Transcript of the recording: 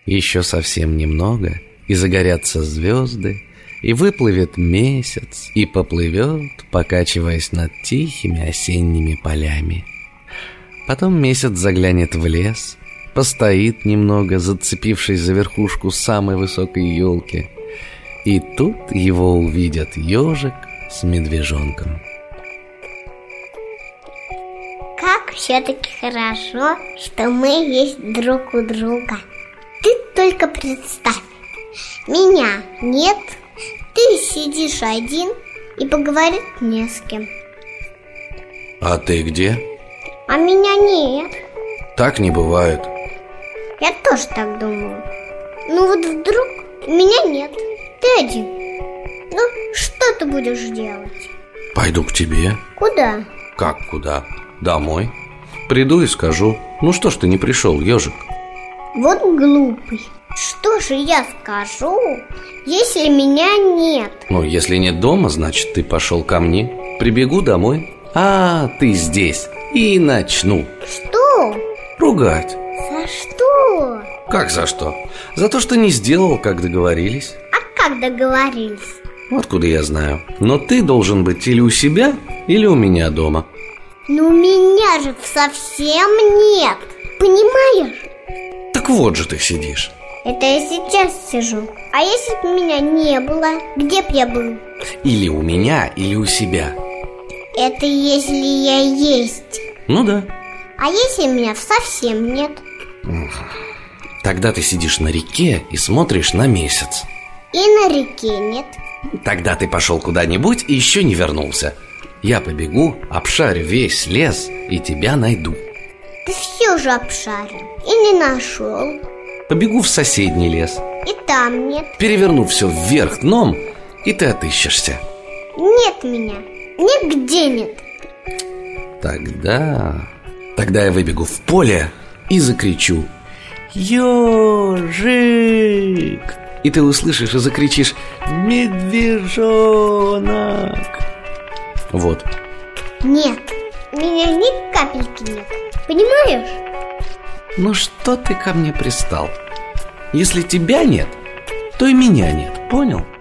Еще совсем немного, и загорятся звезды, и выплывет месяц, и поплывет, покачиваясь над тихими осенними полями. Потом месяц заглянет в лес, постоит немного, зацепившись за верхушку самой высокой елки, и тут его увидят ежик с медвежонком. Как все-таки хорошо, что мы есть друг у друга. Ты только представь, меня нет, ты сидишь один и поговорить не с кем. А ты где? А меня нет. Так не бывает. Я тоже так думаю. Ну вот вдруг меня нет, ты один. Ну, что ты будешь делать? Пойду к тебе. Куда? Как куда? Домой. Приду и скажу. Ну что ж ты не пришел, ежик? Вот глупый. Что же я скажу, если меня нет? Ну, если нет дома, значит, ты пошел ко мне. Прибегу домой. А, ты здесь. И начну. Что? Ругать. За что? Как за что? За то, что не сделал, как договорились. А как договорились? Откуда я знаю? Но ты должен быть или у себя, или у меня дома. Но меня же совсем нет. Понимаешь? Так вот же ты сидишь. Это я сейчас сижу. А если бы меня не было, где б я был? Или у меня, или у себя. Это если я есть. Ну да. А если меня совсем нет? Тогда ты сидишь на реке и смотришь на месяц. И на реке нет. Тогда ты пошел куда-нибудь и еще не вернулся. Я побегу, обшарю весь лес и тебя найду. Ты все же обшарил и не нашел. Побегу в соседний лес. И там нет. Переверну все вверх дном, и ты отыщешься. Нет меня. Нигде нет. Тогда я выбегу в поле и закричу: «Ежик!» И ты услышишь и закричишь: «Медвежонок!» Вот. Нет, меня ни капельки нет. Понимаешь? Ну что ты ко мне пристал? Если тебя нет, то и меня нет, понял?